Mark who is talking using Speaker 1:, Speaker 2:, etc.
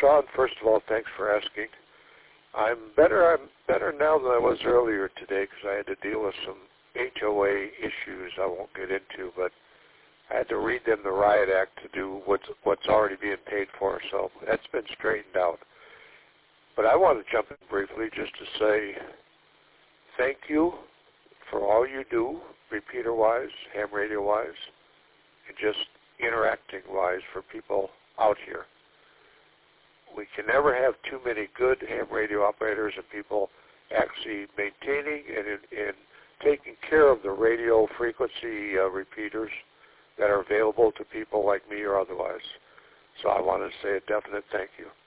Speaker 1: Sean, first of all, thanks for asking. I'm better now than I was earlier today because I had to deal with some HOA issues I won't get into, but I had to read them the Riot Act to do what's already being paid for, so that's been straightened out. But I want to jump in briefly just to say thank you for all you do, repeater-wise, ham radio-wise, and just interacting-wise for people out here. We can never have too many good ham radio operators and people actually maintaining and taking care of the radio frequency repeaters that are available to people like me or otherwise. So I want to say a definite thank you.